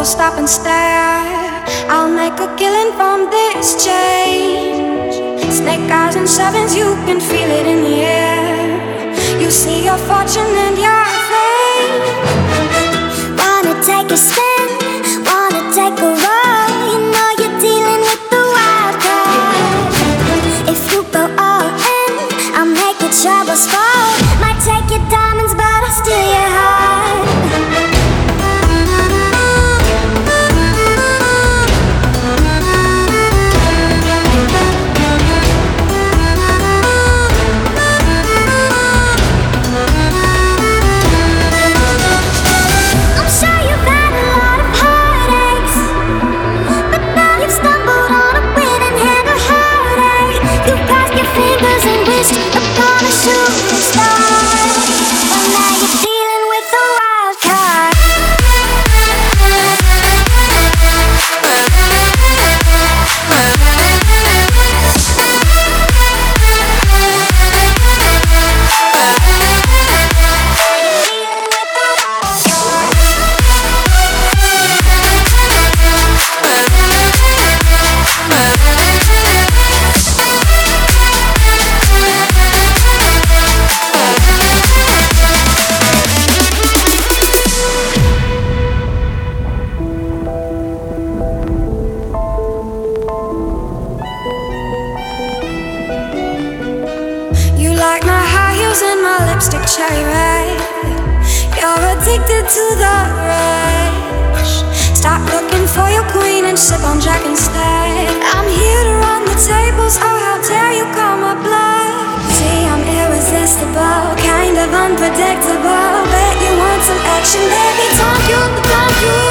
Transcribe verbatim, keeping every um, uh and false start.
people stop and stare. I'll make a killing from this change. Snake eyes and sevens, you can feel it in the air. You see your fortune and your fame. Wanna take a spin, wanna take a roll. You know you're dealing with the wild card. If you go all in, I'll make your troubles fall. Might take your diamonds, but I'll steal your heart. Upon a shooting star, but now you're dealing with a wild card. Like my high heels and my lipstick cherry red. You're addicted to the rush. Stop looking for your queen and sip on Jack instead. I'm here to run the tables, oh how dare you call my bluff. See, I'm irresistible, kind of unpredictable. Bet you want some action, baby, don't you, don't you